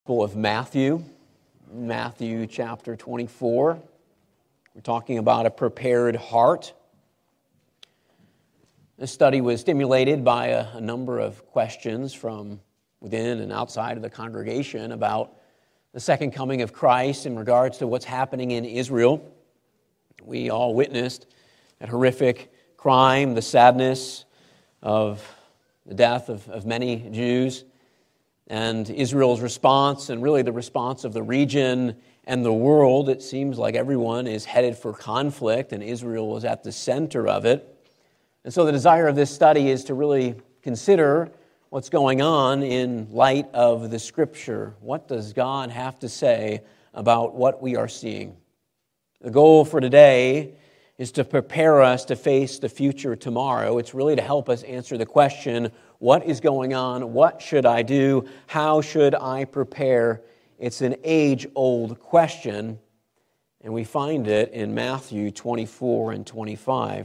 Gospel of Matthew chapter 24. We're talking about a prepared heart. This study was stimulated by a number of questions from within and outside of the congregation about the second coming of Christ in regards to what's happening in Israel. We all witnessed that horrific crime, the sadness of the death of many Jews, and Israel's response, and really the response of the region and the world. It seems like everyone is headed for conflict, and Israel is at the center of it. And so the desire of this study is to really consider what's going on in light of the Scripture. What does God have to say about what we are seeing? The goal for today is to prepare us to face the future tomorrow. It's really to help us answer the question, what is going on? What should I do? How should I prepare? It's an age-old question, and we find it in Matthew 24 and 25.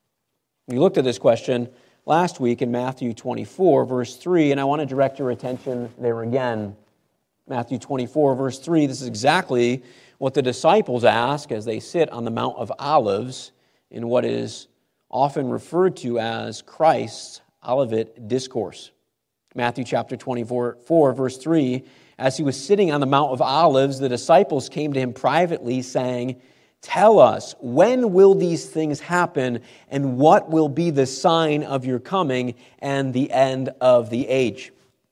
We looked at this question last week in Matthew 24, verse 3, and I want to direct your attention there again. Matthew 24, verse 3, this is exactly what the disciples ask as they sit on the Mount of Olives in what is often referred to as Christ's Olivet Discourse. Matthew chapter 24, verse 3, as he was sitting on the Mount of Olives, the disciples came to him privately saying, "Tell us, when will these things happen, and what will be the sign of your coming and the end of the age?"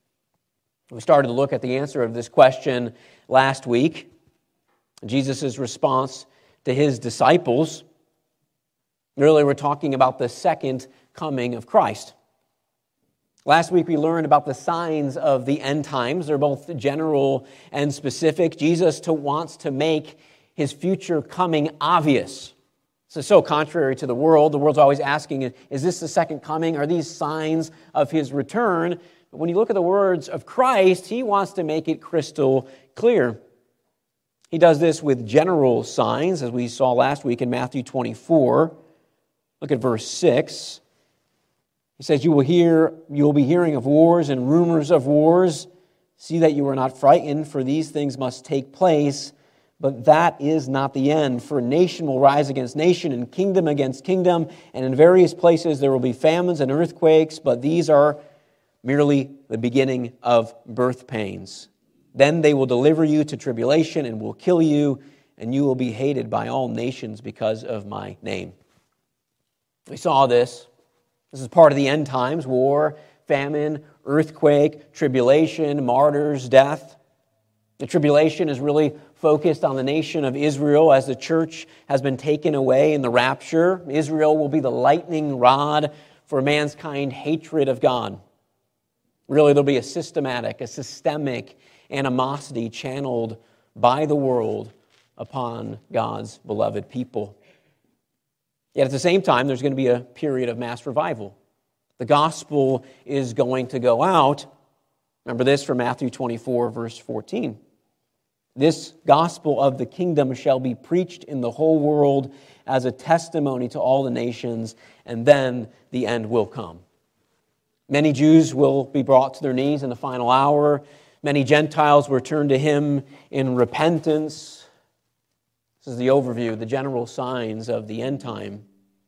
We started to look at the answer of this question last week. Jesus' response to his disciples. Really, we're talking about the second coming of Christ. Last week we learned about the signs of the end times. They're both general and specific. Jesus wants to make his future coming obvious. This is so contrary to the world. The world's always asking, is this the second coming? Are these signs of his return? But when you look at the words of Christ, he wants to make it crystal clear. He does this with general signs, as we saw last week in Matthew 24. Look at verse 6. He says, you will be hearing of wars and rumors of wars. See that you are not frightened, for these things must take place. But that is not the end. For nation will rise against nation, and kingdom against kingdom. And in various places there will be famines and earthquakes, but these are merely the beginning of birth pains. Then they will deliver you to tribulation and will kill you, and you will be hated by all nations because of my name. We saw this. This is part of the end times: war, famine, earthquake, tribulation, martyrs, death. The tribulation is really focused on the nation of Israel as the church has been taken away in the rapture. Israel will be the lightning rod for mankind's hatred of God. Really, there'll be a systemic animosity channeled by the world upon God's beloved people. Yet at the same time, there's going to be a period of mass revival. The gospel is going to go out. Remember this from Matthew 24, verse 14. This gospel of the kingdom shall be preached in the whole world as a testimony to all the nations, and then the end will come. Many Jews will be brought to their knees in the final hour. Many Gentiles will turn to him in repentance. This is the overview, the general signs of the end time.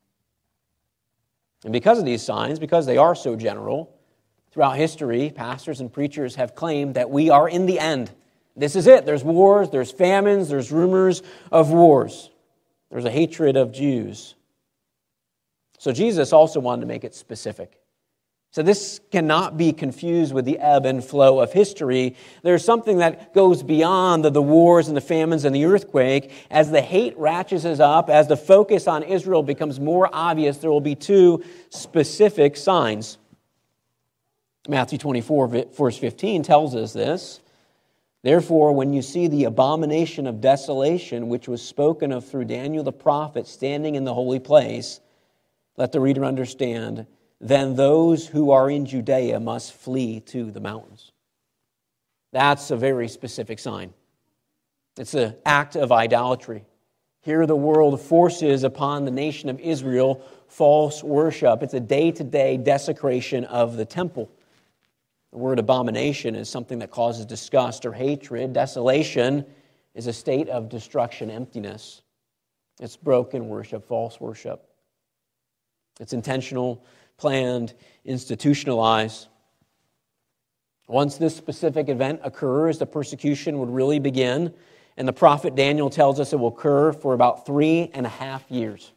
And because of these signs, because they are so general, throughout history, pastors and preachers have claimed that we are in the end. This is it. There's wars, there's famines, there's rumors of wars. There's a hatred of Jews. So Jesus also wanted to make it specific. So this cannot be confused with the ebb and flow of history. There's something that goes beyond the wars and the famines and the earthquake. As the hate ratchets up, as the focus on Israel becomes more obvious, there will be two specific signs. Matthew 24, verse 15 tells us this. Therefore, when you see the abomination of desolation, which was spoken of through Daniel the prophet, standing in the holy place, let the reader understand, then those who are in Judea must flee to the mountains. That's a very specific sign. It's an act of idolatry. Here the world forces upon the nation of Israel false worship. It's a day-to-day desecration of the temple. The word abomination is something that causes disgust or hatred. Desolation is a state of destruction, emptiness. It's broken worship, false worship. It's intentional, planned, institutionalized. Once this specific event occurs, the persecution would really begin, and the prophet Daniel tells us it will occur for about 3.5 years.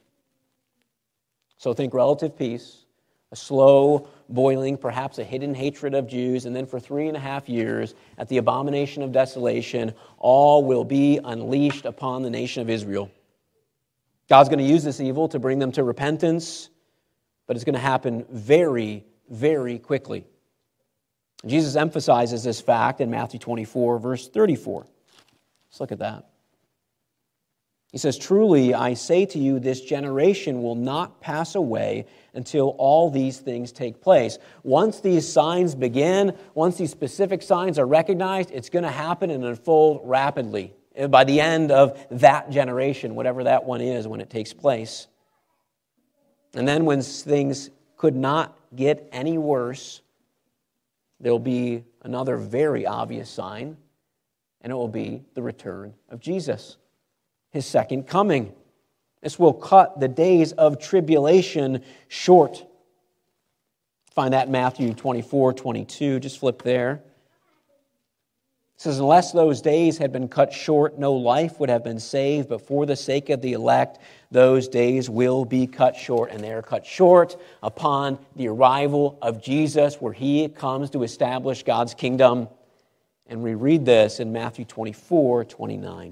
So think relative peace, a slow boiling, perhaps a hidden hatred of Jews, and then for 3.5 years, at the abomination of desolation, all will be unleashed upon the nation of Israel. God's going to use this evil to bring them to repentance, but it's going to happen very, very quickly. Jesus emphasizes this fact in Matthew 24, verse 34. Let's look at that. He says, "Truly, I say to you, this generation will not pass away until all these things take place." Once these signs begin, once these specific signs are recognized, it's going to happen and unfold rapidly by the end of that generation, whatever that one is when it takes place. And then when things could not get any worse, there'll be another very obvious sign, and it will be the return of Jesus, His second coming. This will cut the days of tribulation short. Find that in Matthew 24:22. Just flip there. It says, "Unless those days had been cut short, no life would have been saved, but for the sake of the elect, those days will be cut short." And they are cut short upon the arrival of Jesus, where He comes to establish God's kingdom. And we read this in Matthew 24:29.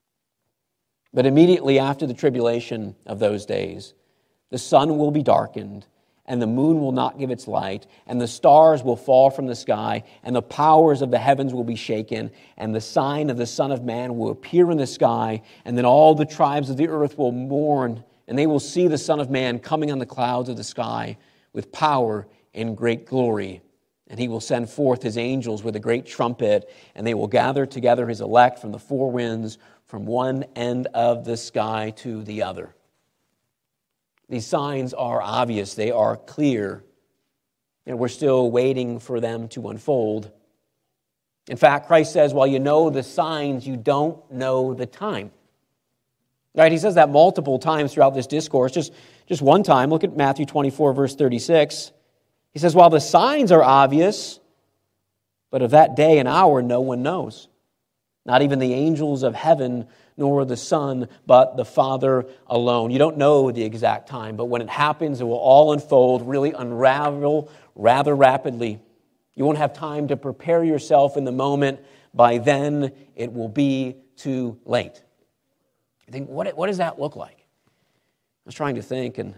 "But immediately after the tribulation of those days, the sun will be darkened, and the moon will not give its light, and the stars will fall from the sky, and the powers of the heavens will be shaken, and the sign of the Son of Man will appear in the sky, and then all the tribes of the earth will mourn, and they will see the Son of Man coming on the clouds of the sky with power and great glory. And He will send forth His angels with a great trumpet, and they will gather together His elect from the four winds, from one end of the sky to the other." These signs are obvious. They are clear. And we're still waiting for them to unfold. In fact, Christ says, while you know the signs, you don't know the time. Right? He says that multiple times throughout this discourse. Just one time, look at Matthew 24, verse 36. He says, "While the signs are obvious, but of that day and hour no one knows. Not even the angels of heaven, nor the Son, but the Father alone." You don't know the exact time, but when it happens, it will all unfold, really unravel rather rapidly. You won't have time to prepare yourself in the moment. By then, it will be too late. You think, what does that look like? I was trying to think, and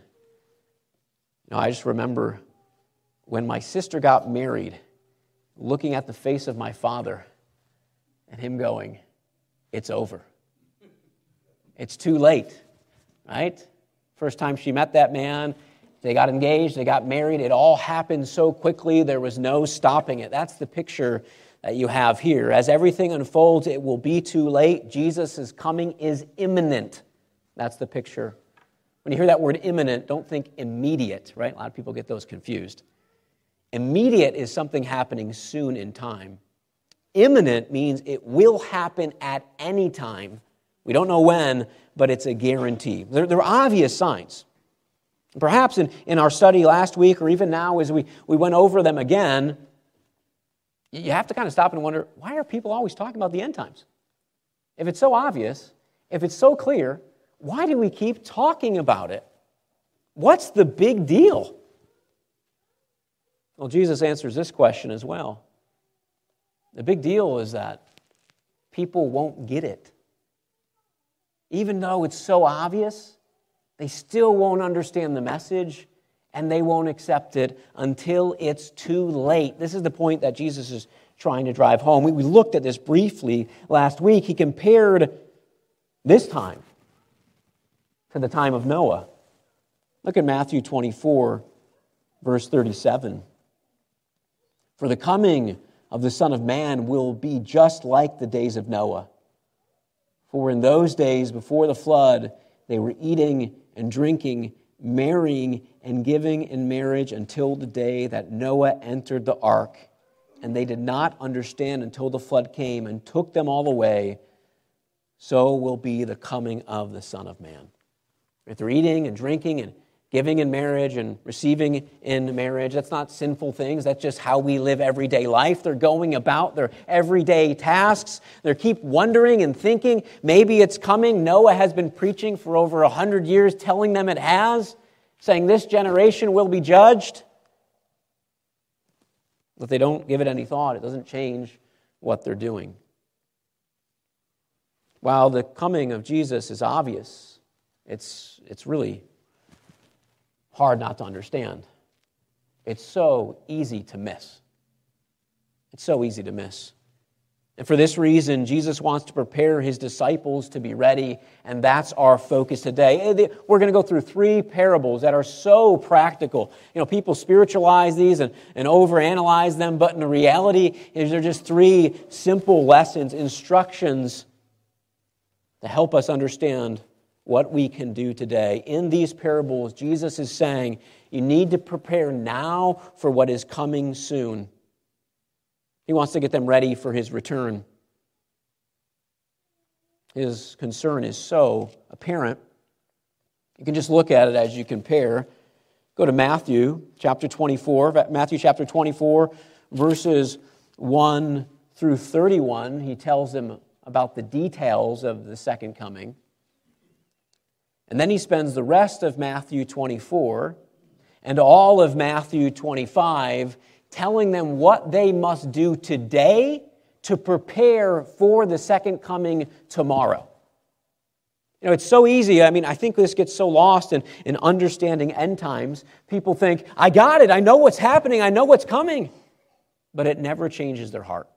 I just remember when my sister got married, looking at the face of my father, and him going, "It's over. It's too late," right? First time she met that man, they got engaged, they got married. It all happened so quickly, there was no stopping it. That's the picture that you have here. As everything unfolds, it will be too late. Jesus' coming is imminent. That's the picture. When you hear that word imminent, don't think immediate, right? A lot of people get those confused. Immediate is something happening soon in time. Imminent means it will happen at any time. We don't know when, but it's a guarantee. They're obvious signs. Perhaps in our study last week, or even now as we went over them again, you have to kind of stop and wonder, why are people always talking about the end times? If it's so obvious, if it's so clear, why do we keep talking about it? What's the big deal? Well, Jesus answers this question as well. The big deal is that people won't get it. Even though it's so obvious, they still won't understand the message, and they won't accept it until it's too late. This is the point that Jesus is trying to drive home. We looked at this briefly last week. He compared this time to the time of Noah. Look at Matthew 24, verse 37. "For the coming of the Son of Man will be just like the days of Noah. For in those days before the flood, they were eating and drinking, marrying and giving in marriage until the day that Noah entered the ark, and they did not understand until the flood came and took them all away, so will be the coming of the Son of Man. If they're eating and drinking and giving in marriage and receiving in marriage, that's not sinful things. That's just how we live everyday life. They're going about their everyday tasks. They keep wondering and thinking, maybe it's coming. Noah has been preaching for over 100 years, telling them it has, saying this generation will be judged. If they don't give it any thought, it doesn't change what they're doing. While the coming of Jesus is obvious, it's really hard not to understand. It's so easy to miss. It's so easy to miss. And for this reason, Jesus wants to prepare his disciples to be ready, and that's our focus today. We're going to go through 3 parables that are so practical. People spiritualize these and overanalyze them, but in the reality, they're just 3 simple lessons, instructions to help us understand what we can do today. In these parables, Jesus is saying, you need to prepare now for what is coming soon. He wants to get them ready for his return. His concern is so apparent. You can just look at it as you compare. Go to Matthew chapter 24. Matthew chapter 24, verses 1 through 31. He tells them about the details of the second coming. And then he spends the rest of Matthew 24 and all of Matthew 25 telling them what they must do today to prepare for the second coming tomorrow. It's so easy. I think this gets so lost in understanding end times. People think, I got it. I know what's happening. I know what's coming. But it never changes their heart.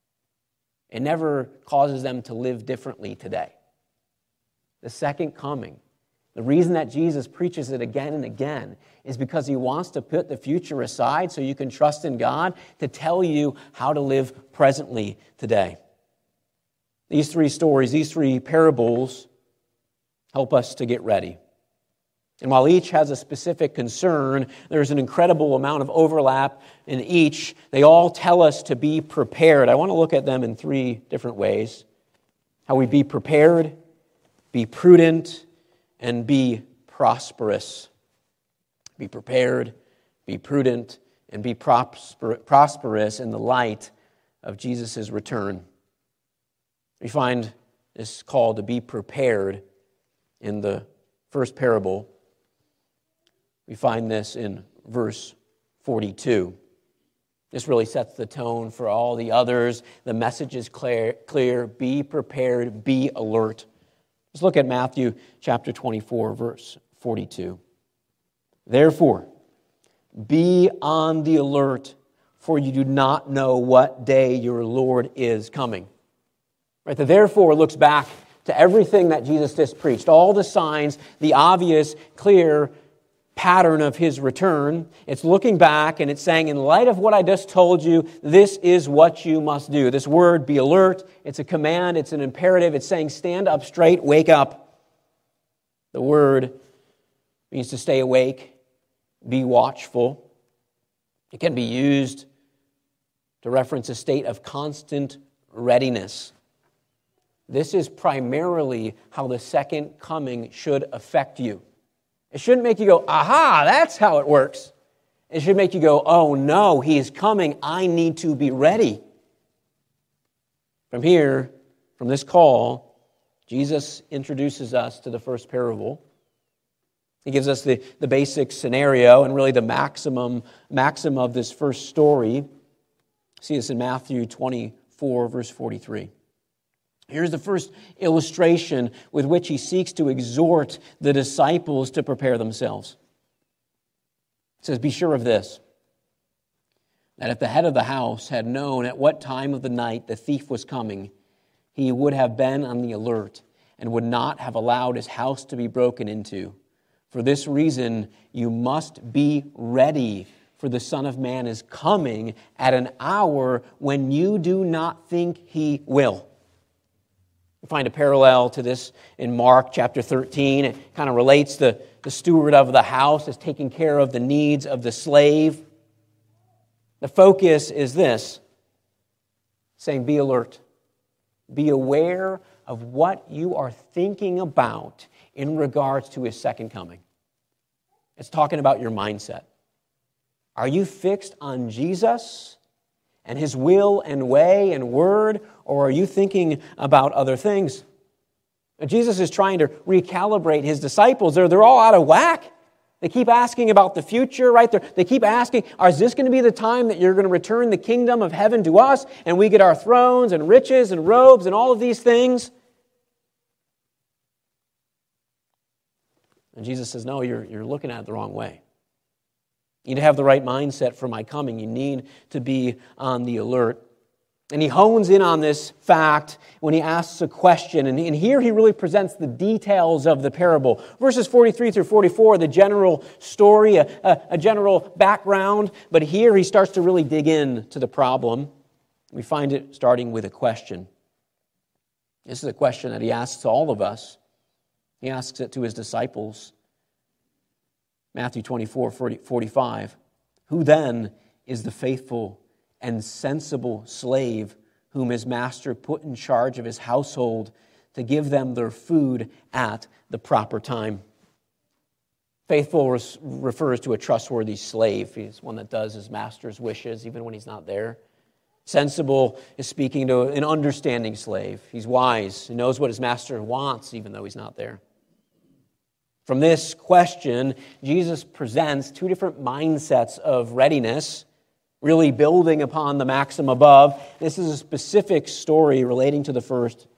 It never causes them to live differently today. The second coming, the reason that Jesus preaches it again and again is because he wants to put the future aside so you can trust in God to tell you how to live presently today. These 3 stories, these 3 parables help us to get ready. And while each has a specific concern, there's an incredible amount of overlap in each. They all tell us to be prepared. I want to look at them in 3 different ways. How we be prepared, be prudent, and be prosperous. Be prepared, be prudent, and be prosperous in the light of Jesus' return. We find this call to be prepared in the first parable. We find this in verse 42. This really sets the tone for all the others. The message is clear. Be prepared, be alert. Let's look at Matthew chapter 24, verse 42. Therefore, be on the alert, for you do not know what day your Lord is coming. Right? The therefore looks back to everything that Jesus just preached, all the signs, the obvious, clear pattern of his return. It's looking back and it's saying, in light of what I just told you, this is what you must do. This word, be alert, it's a command, it's an imperative. It's saying, stand up straight, wake up. The word means to stay awake, be watchful. It can be used to reference a state of constant readiness. This is primarily how the second coming should affect you. It shouldn't make you go, aha, that's how it works. It should make you go, oh no, he is coming. I need to be ready. From here, from this call, Jesus introduces us to the first parable. He gives us the basic scenario and really the maxim of this first story. See this in Matthew 24, verse 43. Here's the first illustration with which he seeks to exhort the disciples to prepare themselves. It says, be sure of this, that if the head of the house had known at what time of the night the thief was coming, he would have been on the alert and would not have allowed his house to be broken into. For this reason, you must be ready, for the Son of Man is coming at an hour when you do not think he will. We find a parallel to this in Mark chapter 13. It kind of relates the steward of the house as taking care of the needs of the slave. The focus is this. saying be alert. Be aware of what you are thinking about in regards to his second coming. It's talking about your mindset. Are you fixed on Jesus and his will and way and word, or are you thinking about other things? Jesus is trying to recalibrate his disciples. They're all out of whack. They keep asking about the future, right? They keep asking, is this going to be the time that you're going to return the kingdom of heaven to us and we get our thrones and riches and robes and all of these things? And Jesus says, no, you're looking at it the wrong way. You need to have the right mindset for my coming. You need to be on the alert. And he hones in on this fact when he asks a question. And here he really presents the details of the parable. Verses 43 through 44, the general story, a general background. But here he starts to really dig into the problem. We find it starting with a question. This is a question that he asks to all of us. He asks it to his disciples. Matthew 24, 45. Who then is the faithful and sensible slave whom his master put in charge of his household to give them their food at the proper time? Faithful refers to a trustworthy slave. He's one that does his master's wishes even when he's not there. Sensible is speaking to an understanding slave. He's wise. He knows what his master wants even though he's not there. From this question, Jesus presents two different mindsets of readiness, really building upon the maxim above. This is a specific story relating to the first.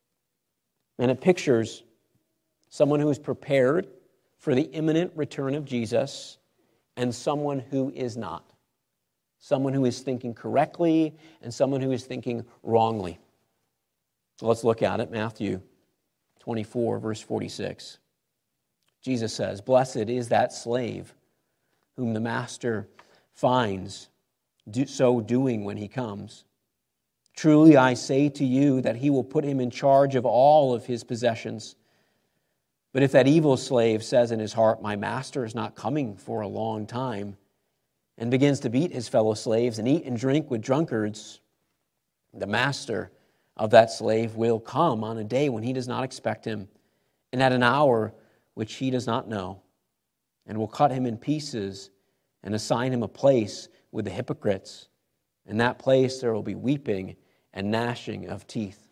And it pictures someone who is prepared for the imminent return of Jesus and someone who is not. Someone who is thinking correctly and someone who is thinking wrongly. So let's look at it. Matthew 24, verse 46. Jesus says, "Blessed is that slave whom the master finds so doing when he comes. Truly I say to you that he will put him in charge of all of his possessions. But if that evil slave says in his heart, 'My master is not coming for a long time,' and begins to beat his fellow slaves and eat and drink with drunkards, the master of that slave will come on a day when he does not expect him, and at an hour which he does not know, and will cut him in pieces and assign him a place with the hypocrites. In that place there will be weeping and gnashing of teeth."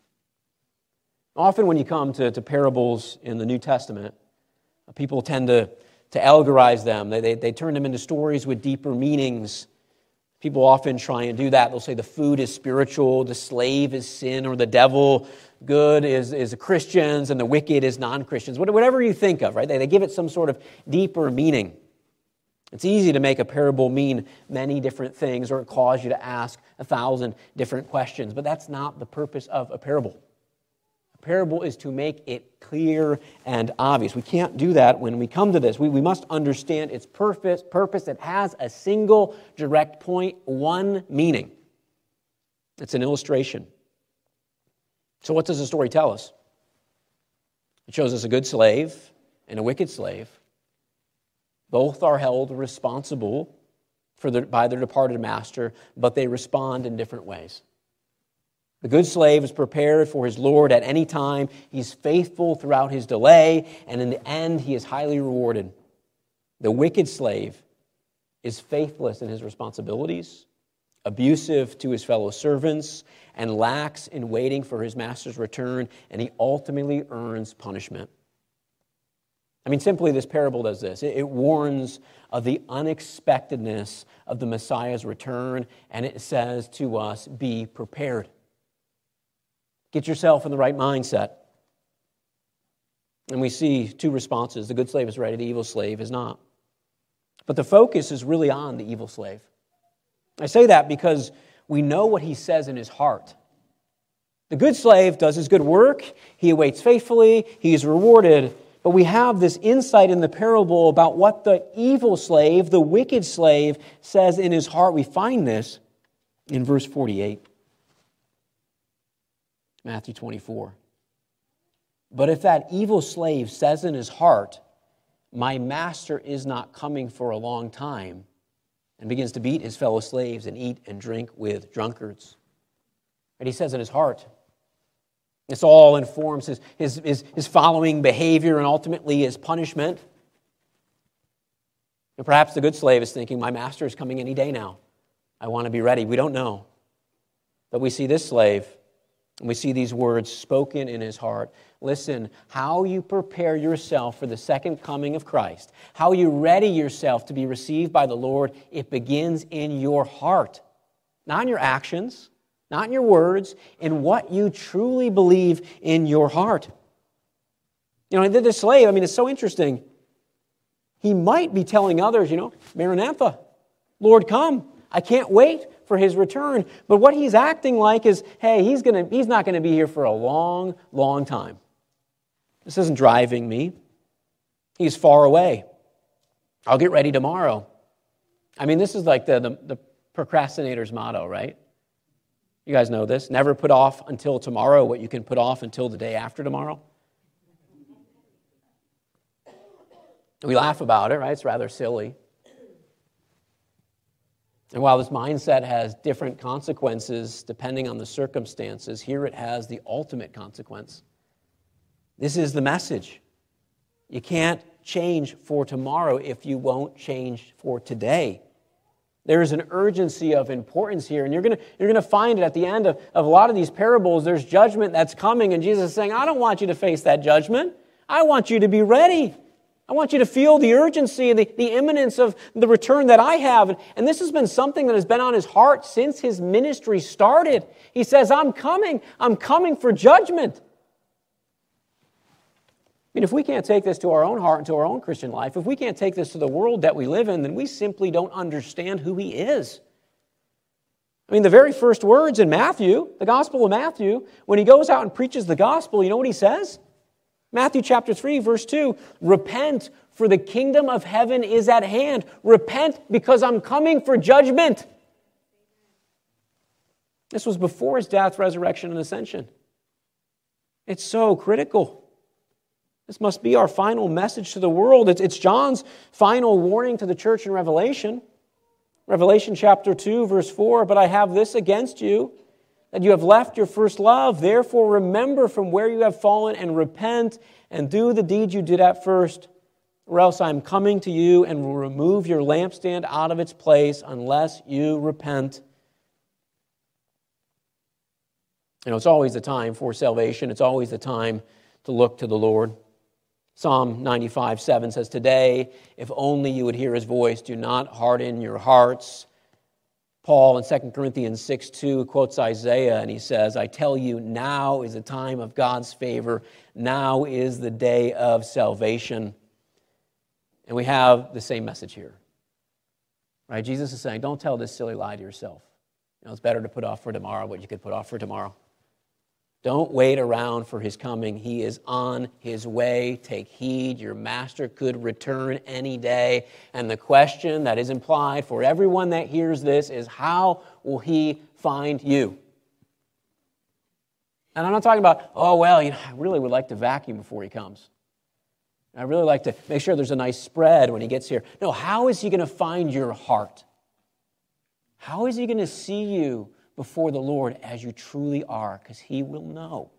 Often when you come to parables in the New Testament, people tend to allegorize them. They turn them into stories with deeper meanings. People often try and do that. They'll say the food is spiritual, the slave is sin or the devil, good is Christians, and the wicked is non-Christians. Whatever you think of, right? They give it some sort of deeper meaning. It's easy to make a parable mean many different things or cause you to ask 1,000 different questions, but that's not the purpose of a parable. A parable is to make it clear and obvious. We can't do that when we come to this. We must understand its purpose. It has a single direct point, one meaning. It's an illustration. So what does the story tell us? It shows us a good slave and a wicked slave. Both are held responsible by their departed master, but they respond in different ways. The good slave is prepared for his Lord at any time. He's faithful throughout his delay, and in the end, he is highly rewarded. The wicked slave is faithless in his responsibilities, abusive to his fellow servants, and lax in waiting for his master's return, and he ultimately earns punishment. I mean, simply this parable does this. It warns of the unexpectedness of the Messiah's return, and it says to us, be prepared. Get yourself in the right mindset. And we see two responses. The good slave is ready, the evil slave is not. But the focus is really on the evil slave. I say that because we know what he says in his heart. The good slave does his good work, he awaits faithfully, he is rewarded. But we have this insight in the parable about what the evil slave, the wicked slave, says in his heart. We find this in verse 48. Matthew 24. But if that evil slave says in his heart, "My master is not coming for a long time," and begins to beat his fellow slaves and eat and drink with drunkards. And he says in his heart. This all informs his following behavior and ultimately his punishment. And perhaps the good slave is thinking, my master is coming any day now. I want to be ready. We don't know. But we see this slave, and we see these words spoken in his heart. Listen, how you prepare yourself for the second coming of Christ, how you ready yourself to be received by the Lord, it begins in your heart. Not in your actions, not in your words, in what you truly believe in your heart. You know, the slave, it's so interesting. He might be telling others, Maranatha, Lord, come. I can't wait for his return. But what he's acting like is, hey, he's not going to be here for a long, long time. This isn't driving me. He's far away. I'll get ready tomorrow. This is like the procrastinator's motto, right? You guys know this. Never put off until tomorrow what you can put off until the day after tomorrow. We laugh about it, right? It's rather silly. And while this mindset has different consequences depending on the circumstances, here it has the ultimate consequence. This is the message. You can't change for tomorrow if you won't change for today. There is an urgency of importance here, and you're going to find it at the end of a lot of these parables. There's judgment that's coming, and Jesus is saying, I don't want you to face that judgment. I want you to be ready. I want you to feel the urgency and the imminence of the return that I have. And this has been something that has been on his heart since his ministry started. He says, I'm coming for judgment. If we can't take this to our own heart and to our own Christian life, if we can't take this to the world that we live in, then we simply don't understand who he is. The very first words in Matthew, the Gospel of Matthew, when he goes out and preaches the gospel, you know what he says? Matthew chapter 3, verse 2, repent, for the kingdom of heaven is at hand. Repent, because I'm coming for judgment. This was before his death, resurrection, and ascension. It's so critical. This must be our final message to the world. It's John's final warning to the church in Revelation. Revelation chapter 2, verse 4, but I have this against you, that you have left your first love. Therefore remember from where you have fallen and repent and do the deeds you did at first, or else I am coming to you and will remove your lampstand out of its place unless you repent. It's always the time for salvation. It's always the time to look to the Lord. Psalm 95:7 says, today, if only you would hear his voice, do not harden your hearts. Paul in 2 Corinthians 6:2 quotes Isaiah, and he says, I tell you, now is the time of God's favor. Now is the day of salvation. And we have the same message here. Right? Jesus is saying, don't tell this silly lie to yourself. It's better to put off for tomorrow what you could put off for tomorrow. Don't wait around for his coming. He is on his way. Take heed. Your master could return any day. And the question that is implied for everyone that hears this is, how will he find you? And I'm not talking about, I really would like to vacuum before he comes. I really like to make sure there's a nice spread when he gets here. No, how is he going to find your heart? How is he going to see you before the Lord as you truly are? Because he will know.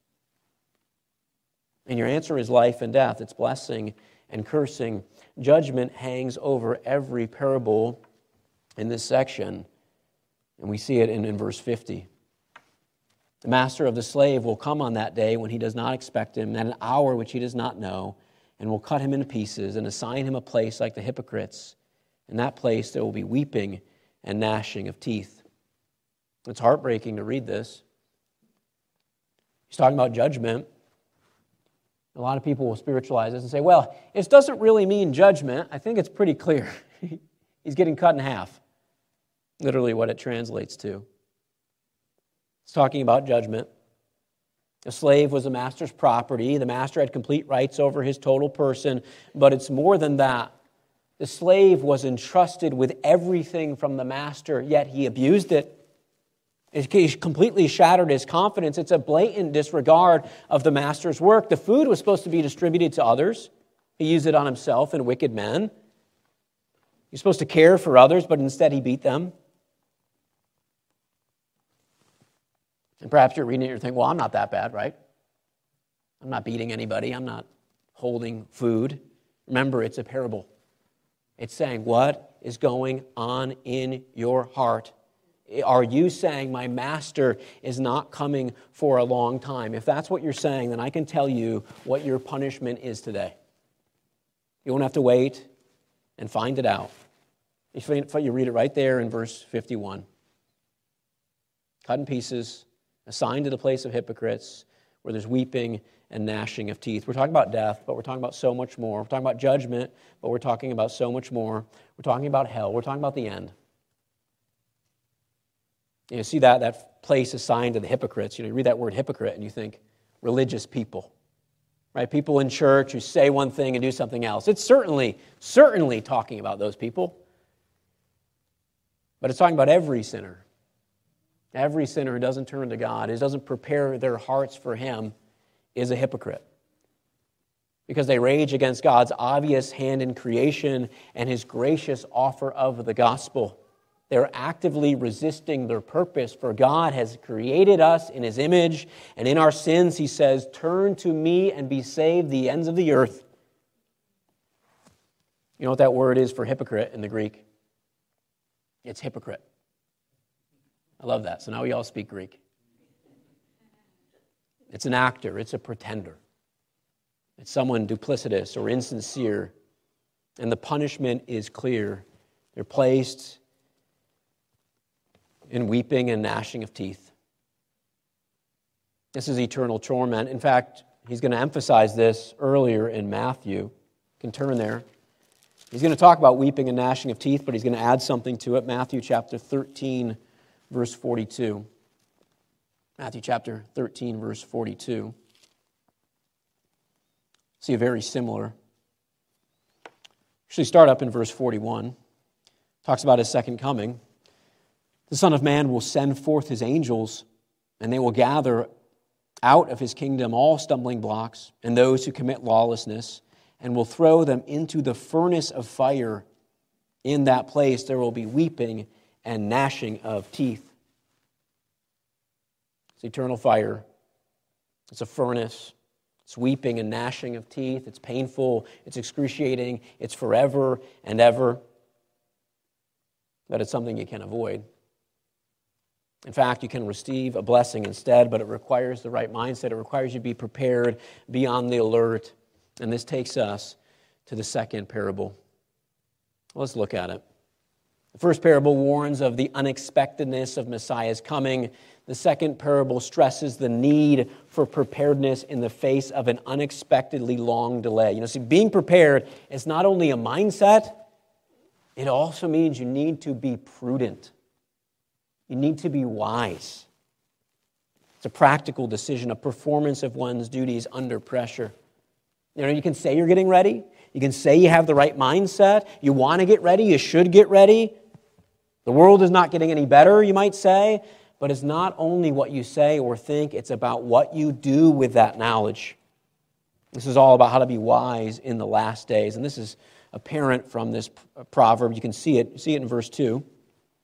And your answer is life and death. It's blessing and cursing. Judgment hangs over every parable in this section. And we see it in verse 50. The master of the slave will come on that day when he does not expect him, at an hour which he does not know, and will cut him into pieces and assign him a place like the hypocrites. In that place there will be weeping and gnashing of teeth. It's heartbreaking to read this. He's talking about judgment. A lot of people will spiritualize this and say, well, it doesn't really mean judgment. I think it's pretty clear. He's getting cut in half. Literally what it translates to. It's talking about judgment. A slave was a master's property. The master had complete rights over his total person. But it's more than that. The slave was entrusted with everything from the master, yet he abused it. He completely shattered his confidence. It's a blatant disregard of the master's work. The food was supposed to be distributed to others. He used it on himself and wicked men. He's supposed to care for others, but instead he beat them. And perhaps you're reading it and you're thinking, well, I'm not that bad, right? I'm not beating anybody. I'm not holding food. Remember, it's a parable. It's saying, what is going on in your heart? Are you saying, my master is not coming for a long time? If that's what you're saying, then I can tell you what your punishment is today. You won't have to wait and find it out. You read it right there in verse 51. Cut in pieces, assigned to the place of hypocrites, where there's weeping and gnashing of teeth. We're talking about death, but we're talking about so much more. We're talking about judgment, but we're talking about so much more. We're talking about hell. We're talking about the end. You see that place assigned to the hypocrites. You read that word hypocrite and you think religious people, right? People in church who say one thing and do something else. It's certainly talking about those people. But it's talking about every sinner. Every sinner who doesn't turn to God, who doesn't prepare their hearts for Him, is a hypocrite. Because they rage against God's obvious hand in creation and His gracious offer of the gospel. They're actively resisting their purpose, for God has created us in His image, and in our sins, He says, turn to me and be saved, the ends of the earth. You know what that word is for hypocrite in the Greek? It's hypocrite. I love that. So now we all speak Greek. It's an actor. It's a pretender. It's someone duplicitous or insincere. And the punishment is clear. They're placed in weeping and gnashing of teeth. This is eternal torment. In fact, he's going to emphasize this earlier in Matthew. You can turn there. He's going to talk about weeping and gnashing of teeth, but he's going to add something to it. Matthew chapter 13, verse 42. Matthew chapter 13, verse 42. See a very similar. Actually, start up in verse 41. Talks about His second coming. The Son of Man will send forth His angels, and they will gather out of His kingdom all stumbling blocks and those who commit lawlessness, and will throw them into the furnace of fire. In that place there will be weeping and gnashing of teeth. It's eternal fire. It's a furnace. It's weeping and gnashing of teeth. It's painful. It's excruciating. It's forever and ever. But it's something you can avoid. In fact, you can receive a blessing instead, but it requires the right mindset. It requires you to be prepared, be on the alert. And this takes us to the second parable. Let's look at it. The first parable warns of the unexpectedness of Messiah's coming. The second parable stresses the need for preparedness in the face of an unexpectedly long delay. See, being prepared is not only a mindset, it also means you need to be prudent. You need to be wise. It's a practical decision, a performance of one's duties under pressure. You can say you're getting ready. You can say you have the right mindset. You want to get ready. You should get ready. The world is not getting any better, you might say. But it's not only what you say or think, it's about what you do with that knowledge. This is all about how to be wise in the last days. And this is apparent from this proverb. You can see it. You see it in verse 2. It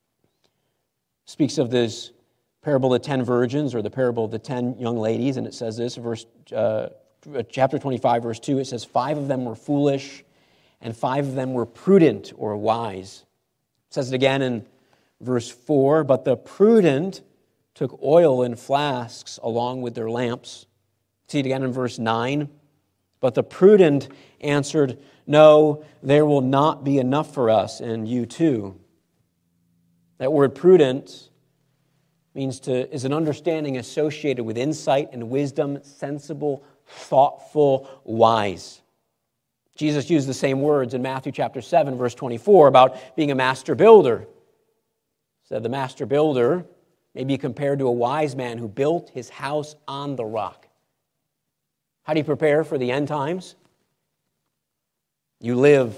speaks of this parable of the 10 virgins, or the parable of the 10 young ladies. And it says this, chapter 25, verse 2, it says, 5 of them were foolish, and 5 of them were prudent or wise. It says it again in verse 4, but the prudent took oil in flasks along with their lamps. See it again in verse 9. But the prudent answered, no, there will not be enough for us and you too. That word prudent is an understanding associated with insight and wisdom, sensible, thoughtful, wise. Jesus used the same words in Matthew chapter 7, verse 24, about being a master builder. He said the master builder may be compared to a wise man who built his house on the rock. How do you prepare for the end times? You live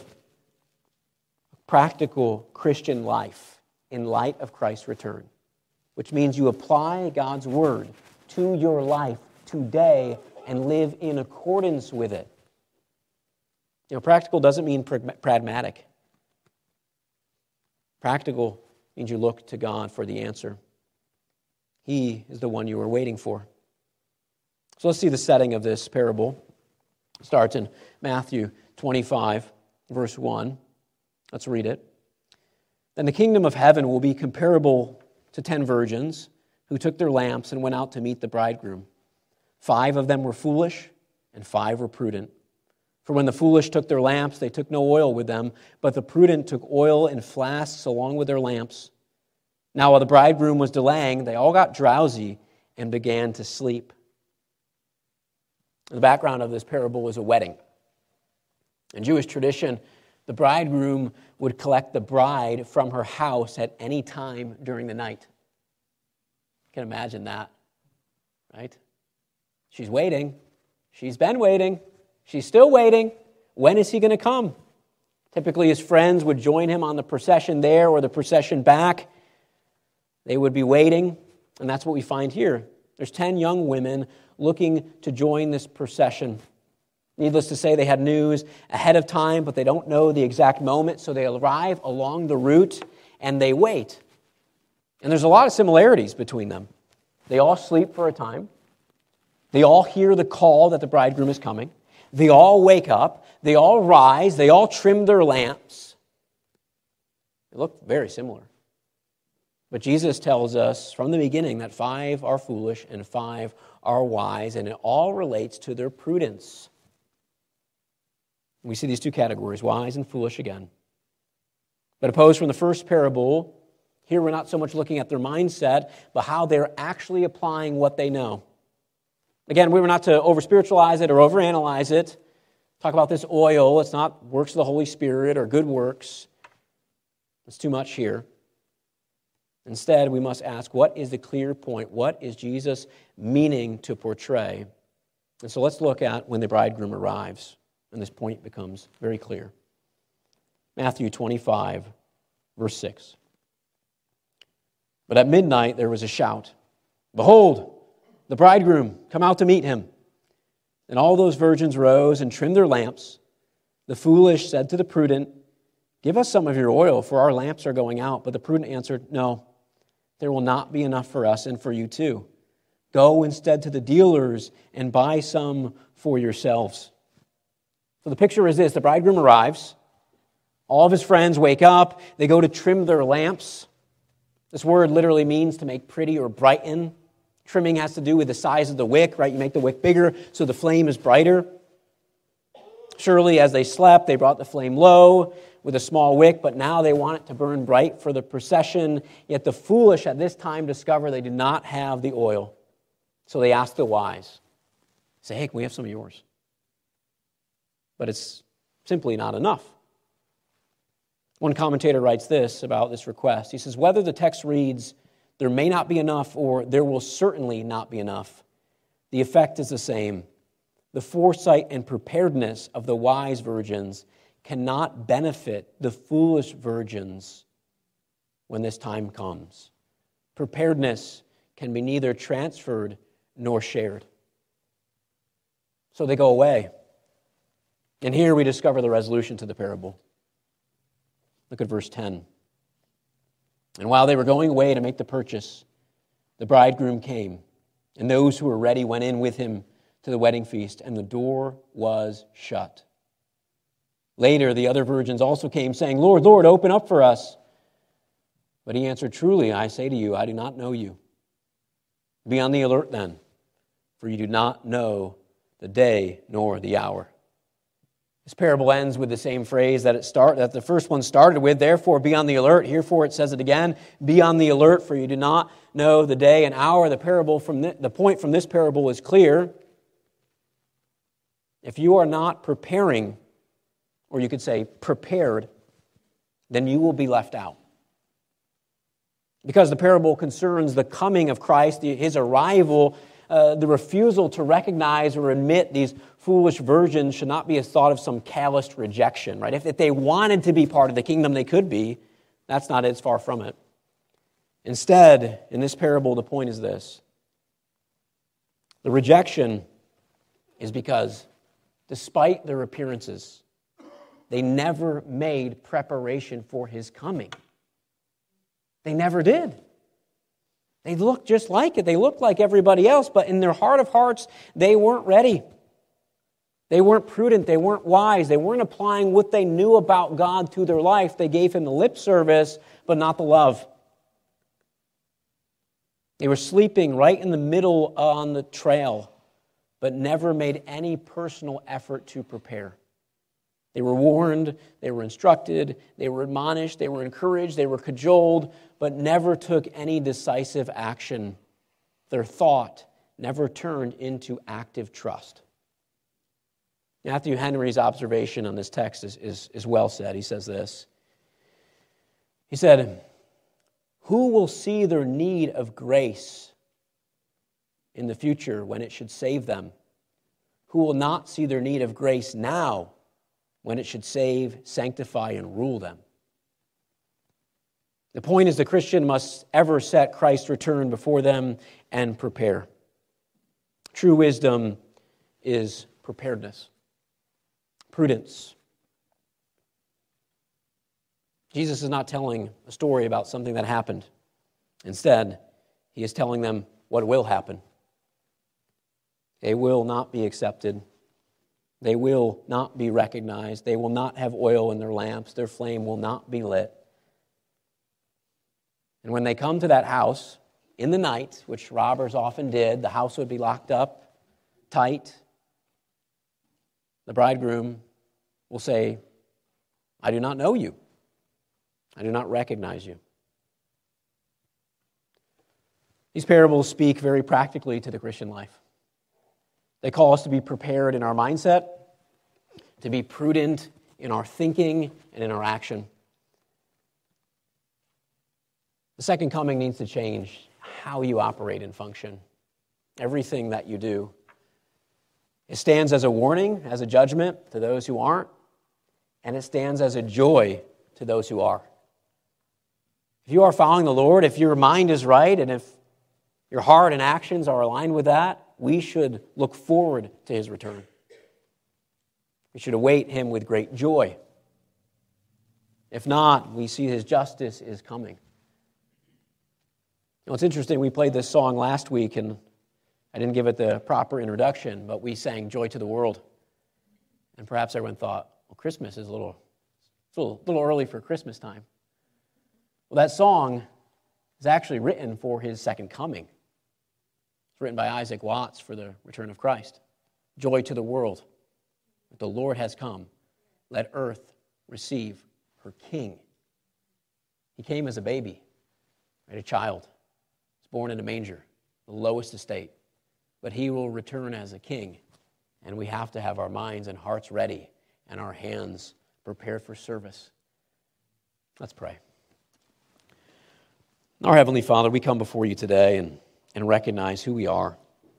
a practical Christian life in light of Christ's return, which means you apply God's word to your life today and live in accordance with it. Practical doesn't mean pragmatic. Practical means you look to God for the answer. He is the one you are waiting for. So let's see the setting of this parable. It starts in Matthew 25, verse 1. Let's read it. Then the kingdom of heaven will be comparable to 10 virgins who took their lamps and went out to meet the bridegroom. 5 of them were foolish, and 5 were prudent. For when the foolish took their lamps, they took no oil with them, but the prudent took oil in flasks along with their lamps. Now while the bridegroom was delaying, they all got drowsy and began to sleep. The background of this parable was a wedding. In Jewish tradition, the bridegroom would collect the bride from her house at any time during the night. You can imagine that, right? She's waiting. She's been waiting. She's still waiting. When is he going to come? Typically, his friends would join him on the procession there or the procession back. They would be waiting, and that's what we find here. There's 10 young women looking to join this procession. Needless to say, they had news ahead of time, but they don't know the exact moment, so they arrive along the route and they wait. And there's a lot of similarities between them. They all sleep for a time. They all hear the call that the bridegroom is coming. They all wake up. They all rise. They all trim their lamps. They look very similar. But Jesus tells us from the beginning that 5 are foolish and 5 are wise, and it all relates to their prudence. We see these 2 categories, wise and foolish again. But opposed from the first parable, here we're not so much looking at their mindset, but how they're actually applying what they know. Again, we were not to over-spiritualize it or overanalyze it. Talk about this oil. It's not works of the Holy Spirit or good works. It's too much here. Instead, we must ask, what is the clear point? What is Jesus meaning to portray? And so let's look at when the bridegroom arrives, and this point becomes very clear. Matthew 25, verse 6. But at midnight there was a shout, "Behold, the bridegroom, come out to meet him." And all those virgins rose and trimmed their lamps. The foolish said to the prudent, "Give us some of your oil, for our lamps are going out." But the prudent answered, "No, there will not be enough for us and for you too. Go instead to the dealers and buy some for yourselves." So the picture is this. The bridegroom arrives. All of his friends wake up. They go to trim their lamps. This word literally means to make pretty or brighten. Trimming has to do with the size of the wick, right? You make the wick bigger so the flame is brighter. Surely as they slept, they brought the flame low with a small wick, but now they want it to burn bright for the procession. Yet the foolish at this time discover they do not have the oil. So they ask the wise, say, "Hey, can we have some of yours?" But it's simply not enough. One commentator writes this about this request. He says, whether the text reads, "There may not be enough," or "There will certainly not be enough," the effect is the same. The foresight and preparedness of the wise virgins cannot benefit the foolish virgins when this time comes. Preparedness can be neither transferred nor shared. So they go away. And here we discover the resolution to the parable. Look at verse 10. And while they were going away to make the purchase, the bridegroom came, and those who were ready went in with him to the wedding feast, and the door was shut. Later, the other virgins also came, saying, "Lord, Lord, open up for us." But he answered, "Truly, I say to you, I do not know you. Be on the alert then, for you do not know the day nor the hour." This parable ends with the same phrase that the first one started with. Therefore, be on the alert. Herefore, it says it again. Be on the alert, for you do not know the day and hour. The point from this parable is clear. If you are not preparing, or you could say prepared, then you will be left out. Because the parable concerns the coming of Christ, his arrival. The refusal to recognize or admit these foolish virgins should not be a thought of some calloused rejection, right? If they wanted to be part of the kingdom, they could be. That's not it. It's far from it. Instead, in this parable, the point is this. The rejection is because, despite their appearances, they never made preparation for his coming. They never did. They looked just like it. They looked like everybody else, but in their heart of hearts, they weren't ready. They weren't prudent. They weren't wise. They weren't applying what they knew about God to their life. They gave Him the lip service, but not the love. They were sleeping right in the middle on the trail, but never made any personal effort to prepare. They were warned, they were instructed, they were admonished, they were encouraged, they were cajoled, but never took any decisive action. Their thought never turned into active trust. Matthew Henry's observation on this text is well said. He says this. He said, "Who will see their need of grace in the future when it should save them? Who will not see their need of grace now when it should save, sanctify, and rule them?" The point is the Christian must ever set Christ's return before them and prepare. True wisdom is preparedness, prudence. Jesus is not telling a story about something that happened. Instead, He is telling them what will happen. They will not be accepted. They will not be recognized. They will not have oil in their lamps. Their flame will not be lit. And when they come to that house in the night, which robbers often did, the house would be locked up tight. The bridegroom will say, "I do not know you. I do not recognize you." These parables speak very practically to the Christian life. They call us to be prepared in our mindset, to be prudent in our thinking and in our action. The second coming needs to change how you operate and function. Everything that you do. It stands as a warning, as a judgment to those who aren't, and it stands as a joy to those who are. If you are following the Lord, if your mind is right, and if your heart and actions are aligned with that, we should look forward to His return. We should await Him with great joy. If not, we see His justice is coming. You know, it's interesting, we played this song last week, and I didn't give it the proper introduction, but we sang "Joy to the World." And perhaps everyone thought, well, Christmas is a little early for Christmas time. Well, that song is actually written for His second coming. It's written by Isaac Watts for the return of Christ. Joy to the world. The Lord has come. Let earth receive her King. He came as a baby, right? A child. He was born in a manger, the lowest estate. But He will return as a King, and we have to have our minds and hearts ready and our hands prepared for service. Let's pray. Our Heavenly Father, we come before You today and recognize who we are.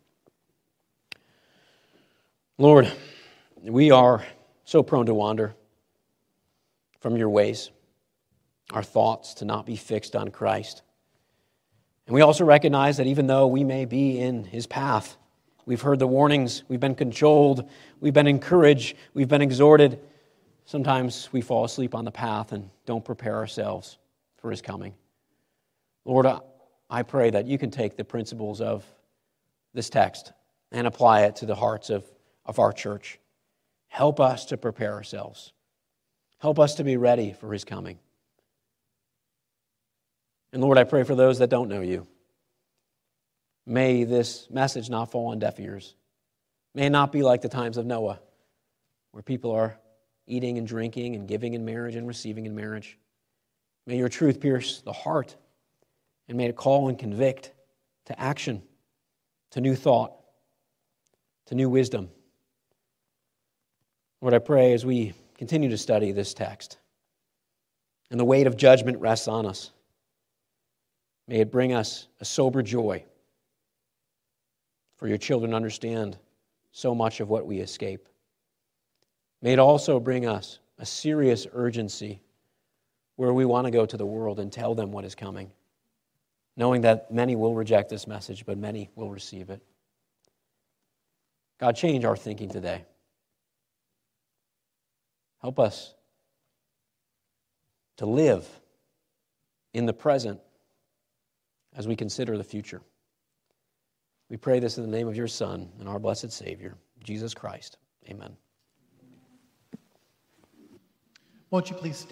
Lord, we are so prone to wander from Your ways, our thoughts to not be fixed on Christ. And we also recognize that even though we may be in His path, we've heard the warnings, we've been cajoled, we've been encouraged, we've been exhorted, sometimes we fall asleep on the path and don't prepare ourselves for His coming. Lord, I pray that You can take the principles of this text and apply it to the hearts of our church. Help us to prepare ourselves. Help us to be ready for His coming. And Lord, I pray for those that don't know You. May this message not fall on deaf ears. May it not be like the times of Noah, where people are eating and drinking and giving in marriage and receiving in marriage. May Your truth pierce the heart, and may it call and convict to action, to new thought, to new wisdom. Lord, I pray as we continue to study this text, and the weight of judgment rests on us, may it bring us a sober joy, for Your children understand so much of what we escape. May it also bring us a serious urgency where we want to go to the world and tell them what is coming, knowing that many will reject this message, but many will receive it. God, change our thinking today. Help us to live in the present as we consider the future. We pray this in the name of your Son and our blessed Savior, Jesus Christ. Amen. Won't you please stand?